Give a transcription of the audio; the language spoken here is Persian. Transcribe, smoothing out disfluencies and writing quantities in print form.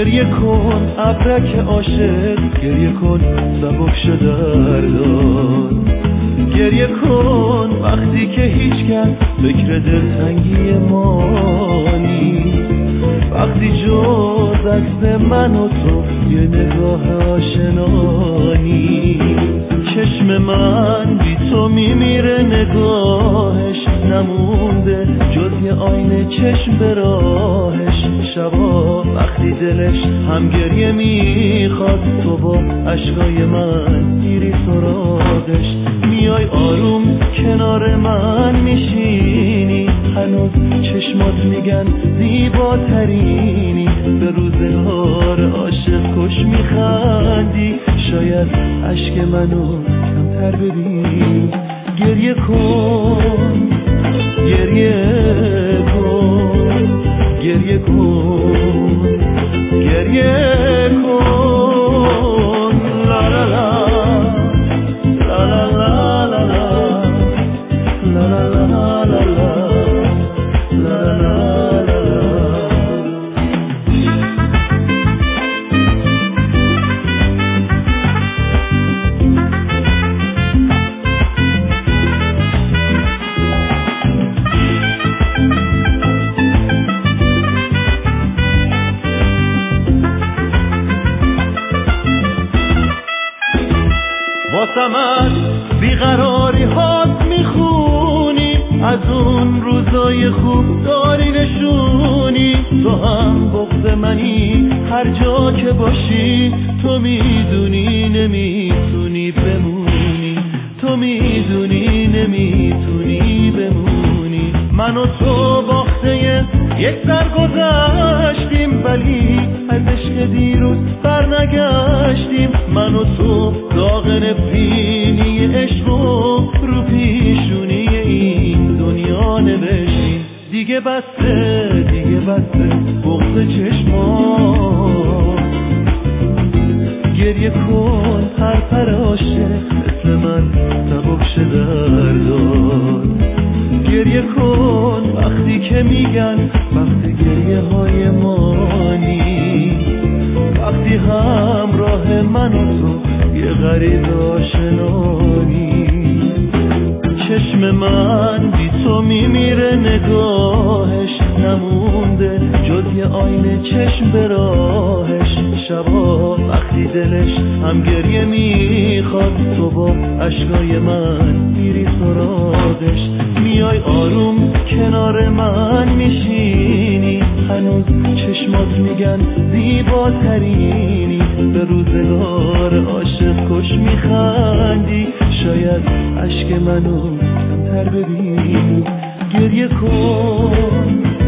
گریه کن ابرک عاشق، گریه کن سبک شده دردان. گریه کن وقتی که هیچ کس فکر دلتنگی ما نیست، وقتی جز عکس من و تو یه نگاه آشنا نیست. چشم من بی تو میمیره، نگاهش نمونده جز یه آینه چشم به راهش. شبا وقتی دلش هم گریه میخواد، تو با عشقای من میری سراغش. میای آروم کنار من میشینی، هنوز چشمات میگن زیباترینی. به روزگار عاشق کش میخندی، شاید عشق منو کمتر ببینی. گریه کن گریه کن گریه کن گریه کن. لا لا لا لا لا لا لا لا لا لا واسمت بیقراری هات میخونی، از اون روزای خوب داری نشونی. تو هم بغض منی هر جا که باشی، تو میدونی نمیتونی بمونی، تو میدونی نمیتونی بمونی. من و تو باخته یک سر گذشتیم، ولی از عشق دیروز برنگشتیم. من و تو داغ نفرینی عشق رو پیشونی این دنیا نوشتیم. دیگه بسته دیگه بسته بغض چشمات. گریه کن پر عاشق، مثل من سبک شه دردان. گریه کن وقتی که میگن وقتی گریه های ما نیست، وقتی همراه من و تو یه غریب آشنا نیست. چشم من بی تو میمیره، نگاهش نمونده جز یه آینه چشم به راهش. شبا وقتی دلش هم گریه میخواد، تو با عشقای من میری سراغش. میای آروم کنار من میشینی، هنوز چشمات میگن زیباترینی. به روزگار عاشق کش میخندی، شاید عشق منو کمتر ببینی. گریه کن